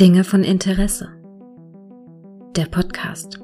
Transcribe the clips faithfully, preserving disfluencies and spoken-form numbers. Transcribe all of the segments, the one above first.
Dinge von Interesse. Der Podcast.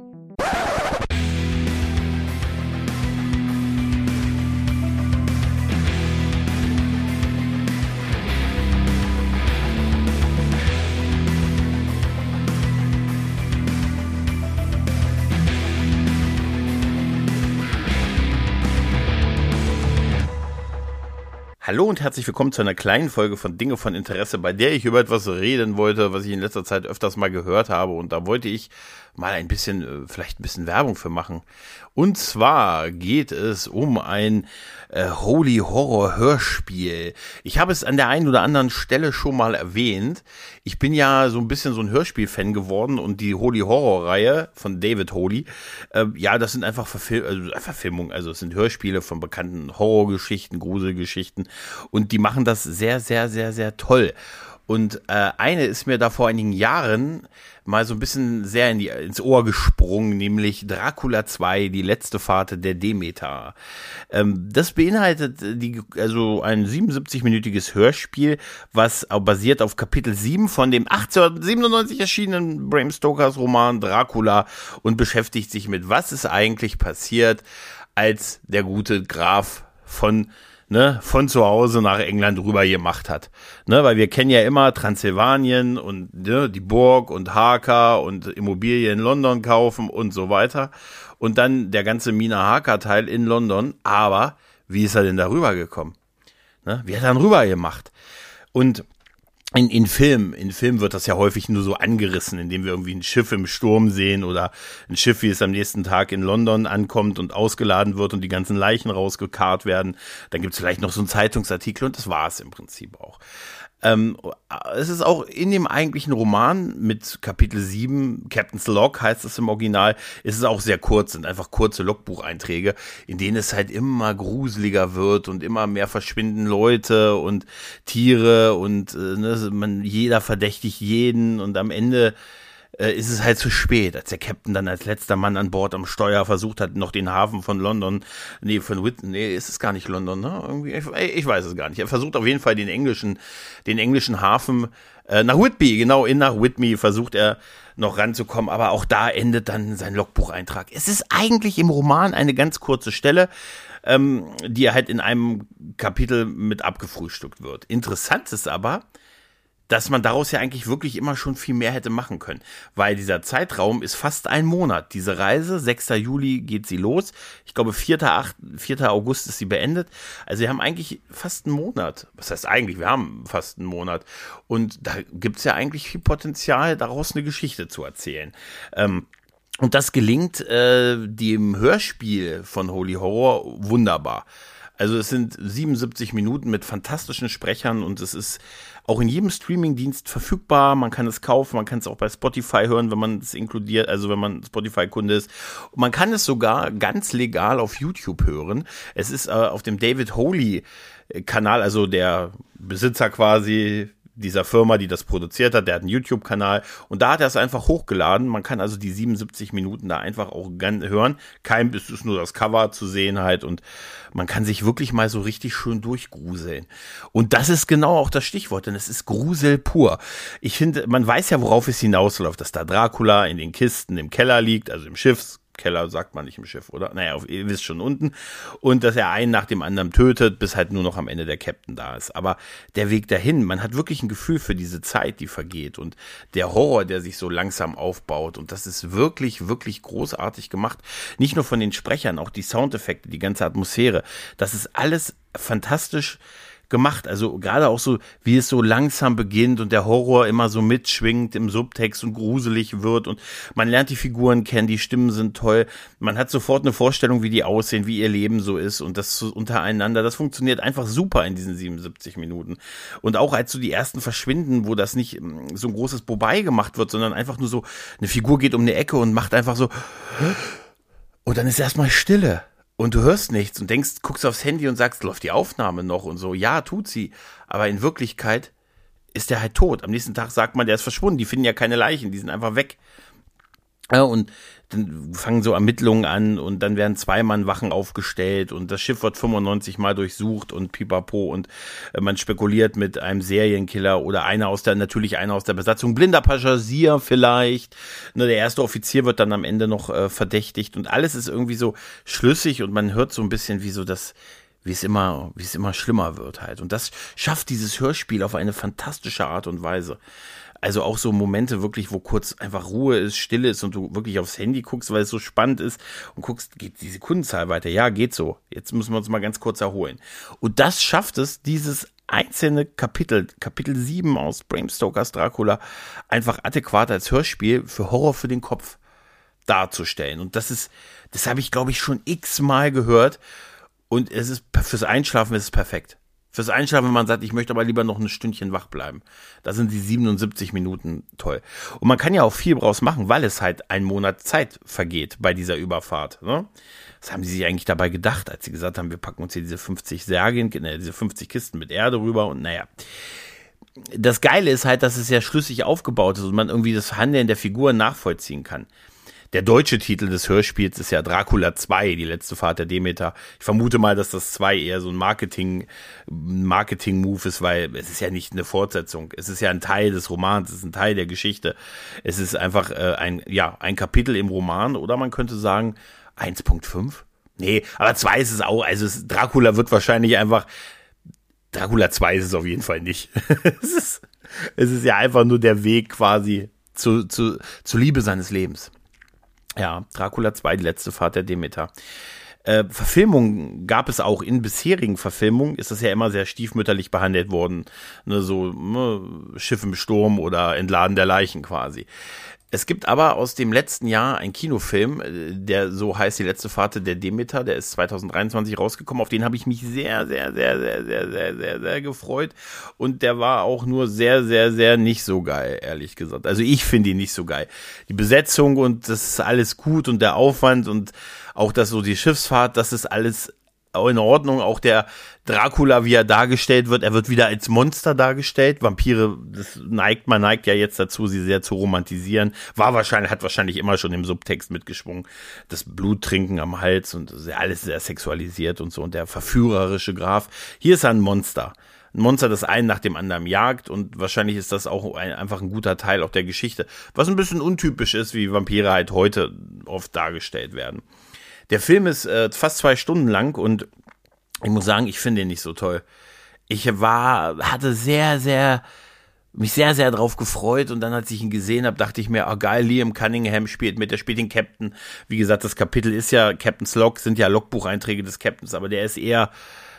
Hallo und herzlich willkommen zu einer kleinen Folge von Dinge von Interesse, bei der ich über etwas reden wollte, was ich in letzter Zeit öfters mal gehört habe, und da wollte ich mal ein bisschen, vielleicht ein bisschen Werbung für machen. Und zwar geht es um ein äh, Holy Horror Hörspiel. Ich habe es an der einen oder anderen Stelle schon mal erwähnt. Ich bin ja so ein bisschen so ein Hörspiel-Fan geworden, und die Holy Horror Reihe von David Holy, äh, ja, das sind einfach Verfil- also Verfilmungen, also es sind Hörspiele von bekannten Horrorgeschichten, Gruselgeschichten, und die machen das sehr, sehr, sehr, sehr toll. Und äh, eine ist mir da vor einigen Jahren mal so ein bisschen sehr in die, ins Ohr gesprungen, nämlich Dracula zwei, die letzte Fahrt der Demeter. Ähm, das beinhaltet die, also ein siebenundsiebzig-minütiges Hörspiel, was basiert auf Kapitel sieben von dem achtzehnhundertsiebenundneunzig erschienenen Bram Stokers Roman Dracula und beschäftigt sich mit, was ist eigentlich passiert, als der gute Graf von Ne, von zu Hause nach England rüber gemacht hat. Ne, weil wir kennen ja immer Transsilvanien und ne, die Burg und Harker und Immobilien in London kaufen und so weiter. Und dann der ganze Mina Harker-Teil in London. Aber wie ist er denn da rüber gekommen? Ne, wie hat er dann rüber gemacht? Und In, in Film, in Film wird das ja häufig nur so angerissen, indem wir irgendwie ein Schiff im Sturm sehen oder ein Schiff, wie es am nächsten Tag in London ankommt und ausgeladen wird und die ganzen Leichen rausgekarrt werden. Dann gibt es vielleicht noch so einen Zeitungsartikel, und das war es im Prinzip auch. Ähm, es ist auch in dem eigentlichen Roman mit Kapitel sieben, Captain's Log heißt es im Original, ist es auch sehr kurz, sind einfach kurze Logbucheinträge, in denen es halt immer gruseliger wird und immer mehr verschwinden Leute und Tiere und äh, ne, man, jeder verdächtigt jeden, und am Ende äh, ist es halt zu spät, als der Captain dann als letzter Mann an Bord am Steuer versucht hat, noch den Hafen von London, nee, von Whitney, nee, ist es gar nicht London, ne? Irgendwie, ich, ich weiß es gar nicht. Er versucht auf jeden Fall den englischen, den englischen Hafen äh, nach Whitby, genau, in nach Whitby versucht er noch ranzukommen, aber auch da endet dann sein Logbucheintrag. Es ist eigentlich im Roman eine ganz kurze Stelle, ähm, die halt in einem Kapitel mit abgefrühstückt wird. Interessant ist aber, dass man daraus ja eigentlich wirklich immer schon viel mehr hätte machen können, weil dieser Zeitraum ist fast ein Monat. Diese Reise, sechster Juli geht sie los, ich glaube vierter August ist sie beendet, also wir haben eigentlich fast einen Monat, was heißt eigentlich, wir haben fast einen Monat, und da gibt's ja eigentlich viel Potenzial, daraus eine Geschichte zu erzählen. Ähm, und das gelingt äh, dem Hörspiel von Holy Horror wunderbar. Also es sind siebenundsiebzig Minuten mit fantastischen Sprechern, und es ist auch in jedem Streamingdienst verfügbar. Man kann es kaufen, man kann es auch bei Spotify hören, wenn man es inkludiert, also wenn man Spotify-Kunde ist. Und man kann es sogar ganz legal auf YouTube hören. Es ist äh, auf dem David Holy-Kanal, also der Besitzer quasi dieser Firma, die das produziert hat, der hat einen YouTube-Kanal, und da hat er es einfach hochgeladen. Man kann also die siebenundsiebzig Minuten da einfach auch hören. Kein, es ist nur das Cover zu sehen halt, und man kann sich wirklich mal so richtig schön durchgruseln. Und das ist genau auch das Stichwort, denn es ist Grusel pur. Ich finde, man weiß ja, worauf es hinausläuft, dass da Dracula in den Kisten im Keller liegt, also im Schiffs Keller sagt man nicht im Schiff, oder? Naja, ihr wisst schon, unten. Und dass er einen nach dem anderen tötet, bis halt nur noch am Ende der Captain da ist. Aber der Weg dahin, man hat wirklich ein Gefühl für diese Zeit, die vergeht, und der Horror, der sich so langsam aufbaut. Und das ist wirklich, wirklich großartig gemacht. Nicht nur von den Sprechern, auch die Soundeffekte, die ganze Atmosphäre. Das ist alles fantastisch gemacht, also gerade auch so, wie es so langsam beginnt und der Horror immer so mitschwingt im Subtext und gruselig wird, und man lernt die Figuren kennen, die Stimmen sind toll, man hat sofort eine Vorstellung, wie die aussehen, wie ihr Leben so ist, und das so untereinander, das funktioniert einfach super in diesen siebenundsiebzig Minuten. Und auch als so die ersten verschwinden, wo das nicht so ein großes Bobei gemacht wird, sondern einfach nur so, eine Figur geht um eine Ecke und macht einfach so, und dann ist erstmal Stille. Und du hörst nichts und denkst, guckst aufs Handy und sagst, läuft die Aufnahme noch und so. Ja, tut sie. Aber in Wirklichkeit ist der halt tot. Am nächsten Tag sagt man, der ist verschwunden. Die finden ja keine Leichen, die sind einfach weg. Ja, und dann fangen so Ermittlungen an und dann werden Zwei-Mann-Wachen aufgestellt und das Schiff wird fünfundneunzig Mal durchsucht und pipapo und äh, man spekuliert mit einem Serienkiller oder einer aus der, natürlich einer aus der Besatzung, blinder Passagier vielleicht. Ne, der erste Offizier wird dann am Ende noch äh, verdächtigt und alles ist irgendwie so schlüssig und man hört so ein bisschen wie so das, wie es immer, wie es immer schlimmer wird halt. Und das schafft dieses Hörspiel auf eine fantastische Art und Weise. Also auch so Momente wirklich, wo kurz einfach Ruhe ist, Stille ist und du wirklich aufs Handy guckst, weil es so spannend ist und guckst, geht die Sekundenzahl weiter? Ja, geht so. Jetzt müssen wir uns mal ganz kurz erholen. Und das schafft es, dieses einzelne Kapitel, Kapitel sieben aus Bram Stokers Dracula, einfach adäquat als Hörspiel für Horror für den Kopf darzustellen. Und das ist, das habe ich, glaube ich, schon x-mal gehört. Und es ist, fürs Einschlafen ist es perfekt. Fürs Einschlafen, wenn man sagt, ich möchte aber lieber noch ein Stündchen wach bleiben. Da sind die siebenundsiebzig Minuten toll. Und man kann ja auch viel draus machen, weil es halt einen Monat Zeit vergeht bei dieser Überfahrt. Ne? Was haben die sich eigentlich dabei gedacht, als sie gesagt haben, wir packen uns hier diese fünfzig Särge, ne, diese fünfzig Kisten mit Erde rüber und naja. Das Geile ist halt, dass es ja schlüssig aufgebaut ist und man irgendwie das Handeln der Figuren nachvollziehen kann. Der deutsche Titel des Hörspiels ist ja Dracula zwei, die letzte Fahrt der Demeter. Ich vermute mal, dass das zwei eher so ein Marketing, Marketing-Move ist, weil es ist ja nicht eine Fortsetzung. Es ist ja ein Teil des Romans, es ist ein Teil der Geschichte. Es ist einfach äh, ein, ja, ein Kapitel im Roman oder man könnte sagen eins Punkt fünf. Nee, aber zwei ist es auch. Also es, Dracula wird wahrscheinlich einfach, Dracula zwei ist es auf jeden Fall nicht. es ist, es ist ja einfach nur der Weg quasi zu, zu, zur Liebe seines Lebens. Ja, Dracula zwei, die letzte Fahrt der Demeter. Äh, Verfilmungen gab es auch. In bisherigen Verfilmungen ist das ja immer sehr stiefmütterlich behandelt worden. Ne, so ne, Schiff im Sturm oder Entladen der Leichen quasi. Es gibt aber aus dem letzten Jahr einen Kinofilm, der so heißt, die letzte Fahrt der Demeter, der ist zwanzig dreiundzwanzig rausgekommen, auf den habe ich mich sehr, sehr, sehr, sehr, sehr, sehr, sehr, sehr gefreut und der war auch nur sehr, sehr, sehr nicht so geil, ehrlich gesagt. Also ich finde ihn nicht so geil. Die Besetzung und das ist alles gut und der Aufwand und auch das so die Schiffsfahrt, das ist alles in Ordnung, auch der Dracula, wie er dargestellt wird, er wird wieder als Monster dargestellt. Vampire, das neigt, man neigt ja jetzt dazu, sie sehr zu romantisieren. War wahrscheinlich, hat wahrscheinlich immer schon im Subtext mitgeschwungen. Das Bluttrinken am Hals und alles sehr sexualisiert und so. Und der verführerische Graf. Hier ist er ein Monster. Ein Monster, das einen nach dem anderen jagt und wahrscheinlich ist das auch ein, einfach ein guter Teil auch der Geschichte. Was ein bisschen untypisch ist, wie Vampire halt heute oft dargestellt werden. Der Film ist äh, fast zwei Stunden lang und ich muss sagen, ich finde ihn nicht so toll. Ich war, hatte sehr, sehr, mich sehr, sehr drauf gefreut und dann, als ich ihn gesehen habe, dachte ich mir, oh geil, Liam Cunningham spielt mit, der spielt den Captain. Wie gesagt, das Kapitel ist ja, Captain's Log sind ja Logbucheinträge des Captains, aber der ist eher,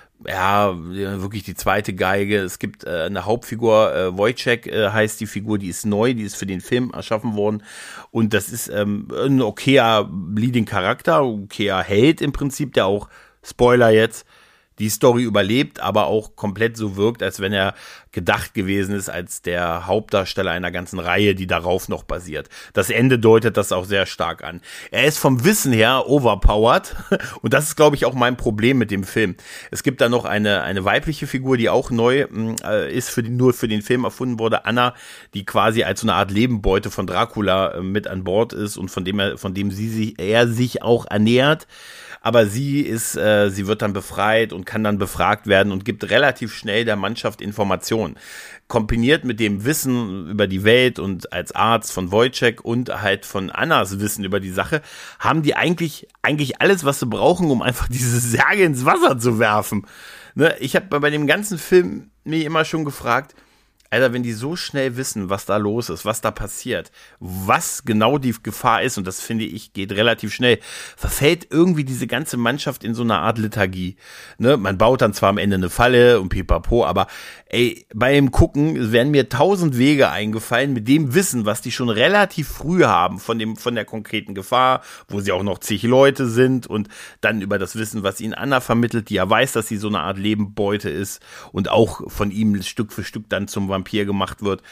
ja, wirklich die zweite Geige. Es gibt äh, eine Hauptfigur, äh, Wojciech äh, heißt die Figur, die ist neu, die ist für den Film erschaffen worden und das ist ähm, ein okayer Leading-Charakter, okayer Held im Prinzip, der auch, Spoiler jetzt, die Story überlebt, aber auch komplett so wirkt, als wenn er gedacht gewesen ist als der Hauptdarsteller einer ganzen Reihe, die darauf noch basiert. Das Ende deutet das auch sehr stark an. Er ist vom Wissen her overpowered und das ist, glaube ich, auch mein Problem mit dem Film. Es gibt da noch eine eine weibliche Figur, die auch neu äh, ist, für die, nur für den Film erfunden wurde, Anna, die quasi als so eine Art Lebenbeute von Dracula äh, mit an Bord ist und von dem er, von dem sie sich, er sich auch ernährt. Aber sie ist, äh, sie wird dann befreit und kann dann befragt werden und gibt relativ schnell der Mannschaft Informationen. Kombiniert mit dem Wissen über die Welt und als Arzt von Wojciech und halt von Annas Wissen über die Sache, haben die eigentlich, eigentlich alles, was sie brauchen, um einfach diese Särge ins Wasser zu werfen. Ne? Ich habe bei dem ganzen Film mir immer schon gefragt, Alter, wenn die so schnell wissen, was da los ist, was da passiert, was genau die Gefahr ist, und das finde ich, geht relativ schnell, verfällt irgendwie diese ganze Mannschaft in so eine Art Lethargie. Ne? Man baut dann zwar am Ende eine Falle und pipapo, aber ey, beim Gucken werden mir tausend Wege eingefallen mit dem Wissen, was die schon relativ früh haben von dem, von der konkreten Gefahr, wo sie auch noch zig Leute sind und dann über das Wissen, was ihnen Anna vermittelt, die ja weiß, dass sie so eine Art Lebenbeute ist und auch von ihm Stück für Stück dann zum Vampir gemacht wird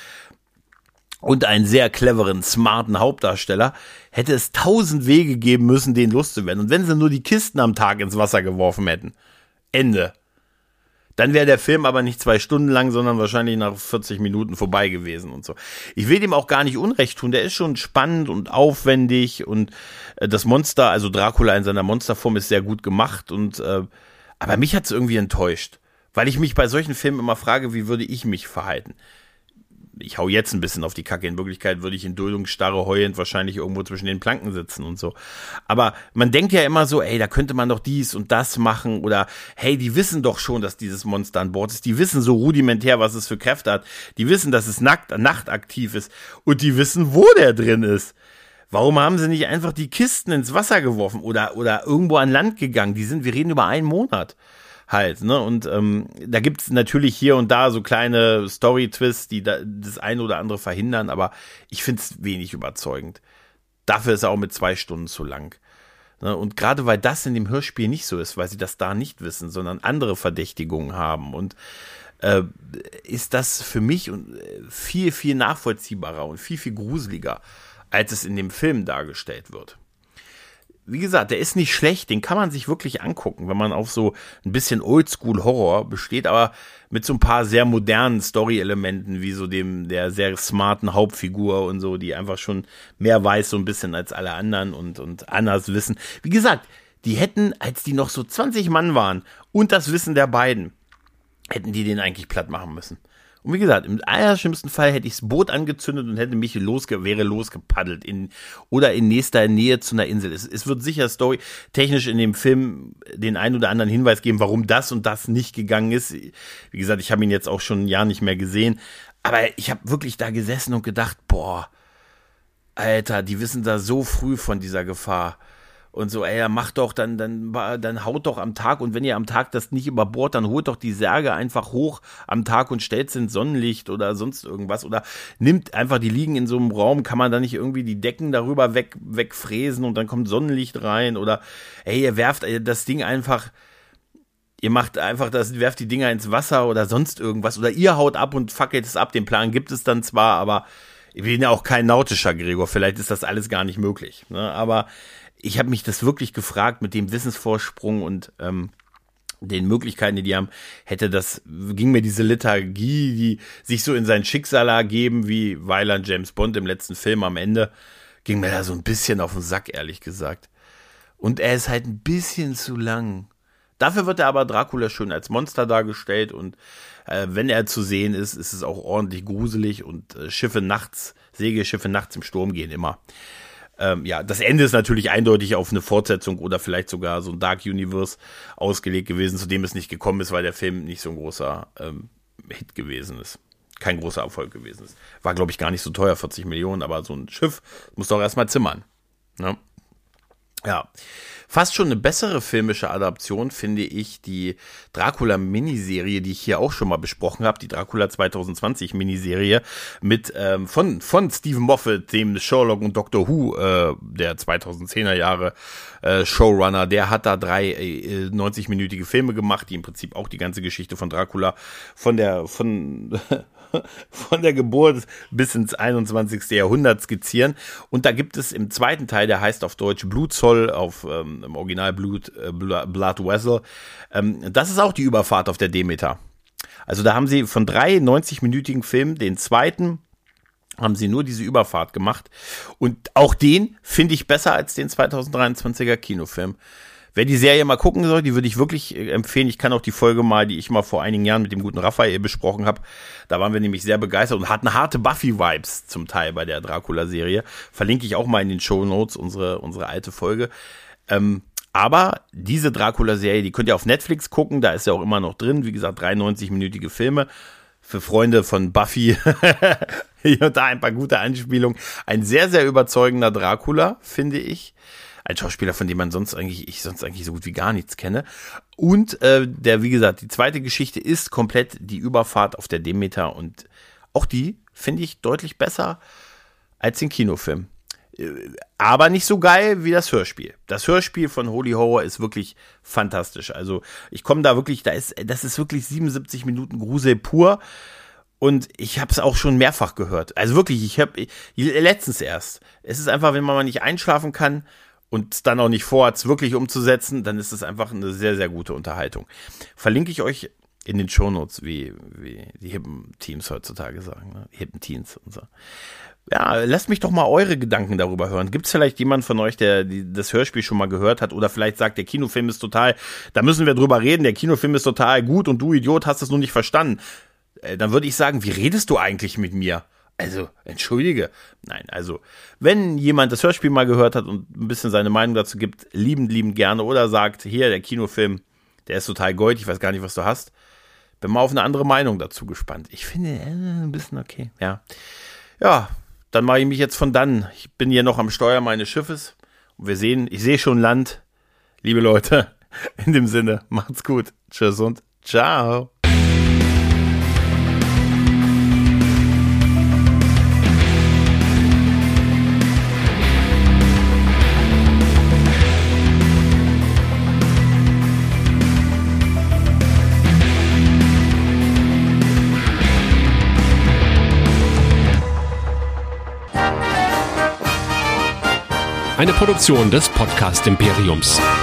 und einen sehr cleveren, smarten Hauptdarsteller, hätte es tausend Wege geben müssen, den loszuwerden. Und wenn sie nur die Kisten am Tag ins Wasser geworfen hätten, Ende. Dann wäre der Film aber nicht zwei Stunden lang, sondern wahrscheinlich nach vierzig Minuten vorbei gewesen und so. Ich will dem auch gar nicht Unrecht tun, der ist schon spannend und aufwendig und äh, das Monster, also Dracula in seiner Monsterform ist sehr gut gemacht und äh, aber mich hat's irgendwie enttäuscht, weil ich mich bei solchen Filmen immer frage, wie würde ich mich verhalten? Ich hau jetzt ein bisschen auf die Kacke. In Wirklichkeit würde ich in Duldungsstarre heulend wahrscheinlich irgendwo zwischen den Planken sitzen und so. Aber man denkt ja immer so, ey, da könnte man doch dies und das machen oder hey, die wissen doch schon, dass dieses Monster an Bord ist. Die wissen so rudimentär, was es für Kräfte hat. Die wissen, dass es nackt, nachtaktiv ist und die wissen, wo der drin ist. Warum haben sie nicht einfach die Kisten ins Wasser geworfen oder, oder irgendwo an Land gegangen? Die sind, wir reden über einen Monat. Halt, ne, und ähm, da gibt's natürlich hier und da so kleine Story-Twists, die da das eine oder andere verhindern, aber ich find's wenig überzeugend. Dafür ist er auch mit zwei Stunden zu lang. Ne, und gerade weil das in dem Hörspiel nicht so ist, weil sie das da nicht wissen, sondern andere Verdächtigungen haben und äh, ist das für mich viel, viel nachvollziehbarer und viel, viel gruseliger, als es in dem Film dargestellt wird. Wie gesagt, der ist nicht schlecht, den kann man sich wirklich angucken, wenn man auf so ein bisschen Oldschool-Horror besteht, aber mit so ein paar sehr modernen Story-Elementen, wie so dem der sehr smarten Hauptfigur und so, die einfach schon mehr weiß so ein bisschen als alle anderen und, und anders wissen. Wie gesagt, die hätten, als die noch so zwanzig Mann waren und das Wissen der beiden, hätten die den eigentlich platt machen müssen. Und wie gesagt, im allerschlimmsten Fall hätte ich das Boot angezündet und hätte mich losge wäre losgepaddelt in oder in nächster Nähe zu einer Insel. Es, es wird sicher Story technisch in dem Film den einen oder anderen Hinweis geben, warum das und das nicht gegangen ist. Wie gesagt, ich habe ihn jetzt auch schon ein Jahr nicht mehr gesehen, aber ich habe wirklich da gesessen und gedacht, boah, Alter, die wissen da so früh von dieser Gefahr. Und so, ey, mach doch, dann, dann, dann haut doch am Tag und wenn ihr am Tag das nicht über Bord, dann holt doch die Särge einfach hoch am Tag und stellt ins Sonnenlicht oder sonst irgendwas oder nimmt einfach, die liegen in so einem Raum, kann man da nicht irgendwie die Decken darüber weg, wegfräsen und dann kommt Sonnenlicht rein oder, ey, ihr werft das Ding einfach, ihr macht einfach das, werft die Dinger ins Wasser oder sonst irgendwas oder ihr haut ab und fackelt es ab, den Plan gibt es dann zwar, aber ich bin ja auch kein nautischer Gregor, vielleicht ist das alles gar nicht möglich, ne, aber ich habe mich das wirklich gefragt mit dem Wissensvorsprung und ähm, den Möglichkeiten, die die haben, hätte das, ging mir diese Lethargie, die sich so in sein Schicksal ergeben, wie Weiland James Bond im letzten Film am Ende, ging mir da so ein bisschen auf den Sack, ehrlich gesagt. Und er ist halt ein bisschen zu lang. Dafür wird er aber Dracula schön als Monster dargestellt und äh, wenn er zu sehen ist, ist es auch ordentlich gruselig und äh, Schiffe nachts, Segelschiffe nachts im Sturm gehen immer. Ähm, ja, das Ende ist natürlich eindeutig auf eine Fortsetzung oder vielleicht sogar so ein Dark Universe ausgelegt gewesen, zu dem es nicht gekommen ist, weil der Film nicht so ein großer ähm, Hit gewesen ist. Kein großer Erfolg gewesen ist. War, glaube ich, gar nicht so teuer, vierzig Millionen, aber so ein Schiff muss doch erstmal zimmern. Ne? Ja, fast schon eine bessere filmische Adaption finde ich die Dracula-Miniserie, die ich hier auch schon mal besprochen habe, die Dracula zwanzig zwanzig Miniserie mit ähm, von von Stephen Moffat, dem Sherlock und Doctor Who äh, der zweitausendzehner Jahre äh, Showrunner. Der hat da drei äh, neunzig-minütige Filme gemacht, die im Prinzip auch die ganze Geschichte von Dracula von der von von der Geburt bis ins einundzwanzigste Jahrhundert skizzieren. Und da gibt es im zweiten Teil, der heißt auf Deutsch Blutzoll, auf ähm, im Original Blut, äh, Blood Vessel. Ähm, das ist auch die Überfahrt auf der Demeter. Also da haben sie von drei neunzig-minütigen Filmen, den zweiten, haben sie nur diese Überfahrt gemacht. Und auch den finde ich besser als den zweitausenddreiundzwanziger Kinofilm. Wer die Serie mal gucken soll, die würde ich wirklich empfehlen. Ich kann auch die Folge mal, die ich mal vor einigen Jahren mit dem guten Raphael besprochen habe, da waren wir nämlich sehr begeistert und hatten harte Buffy-Vibes zum Teil bei der Dracula-Serie. Verlinke ich auch mal in den Shownotes, unsere, unsere alte Folge. Ähm, aber diese Dracula-Serie, die könnt ihr auf Netflix gucken, da ist ja auch immer noch drin. Wie gesagt, drei neunzig-minütige Filme. Für Freunde von Buffy, hier und da ein paar gute Anspielungen. Ein sehr, sehr überzeugender Dracula, finde ich. Ein Schauspieler, von dem man sonst eigentlich, ich sonst eigentlich so gut wie gar nichts kenne. Und äh, der, wie gesagt, die zweite Geschichte ist komplett die Überfahrt auf der Demeter und auch die finde ich deutlich besser als den Kinofilm. Aber nicht so geil wie das Hörspiel. Das Hörspiel von Holy Horror ist wirklich fantastisch. Also ich komme da wirklich, da ist, das ist wirklich siebenundsiebzig Minuten Grusel pur. Und ich habe es auch schon mehrfach gehört. Also wirklich, ich habe letztens erst. Es ist einfach, wenn man mal nicht einschlafen kann und dann auch nicht vorhat, es wirklich umzusetzen, dann ist es einfach eine sehr, sehr gute Unterhaltung. Verlinke ich euch in den Shownotes, wie, wie die hippen Teams heutzutage sagen, ne? Hippen Teens und so. Ja, lasst mich doch mal eure Gedanken darüber hören. Gibt es vielleicht jemand von euch, der die, das Hörspiel schon mal gehört hat oder vielleicht sagt, der Kinofilm ist total, da müssen wir drüber reden, der Kinofilm ist total gut und du Idiot hast es nur nicht verstanden. Äh, dann würde ich sagen, wie redest du eigentlich mit mir? Also, entschuldige. Nein, also, wenn jemand das Hörspiel mal gehört hat und ein bisschen seine Meinung dazu gibt, liebend, liebend gerne oder sagt, hier, der Kinofilm, der ist total gold, ich weiß gar nicht, was du hast. Bin mal auf eine andere Meinung dazu gespannt. Ich finde, äh, ein bisschen okay, ja. Ja, dann mache ich mich jetzt von dann. Ich bin hier noch am Steuer meines Schiffes und wir sehen, ich sehe schon Land. Liebe Leute, in dem Sinne, macht's gut. Tschüss und ciao. Eine Produktion des Podcast Imperiums.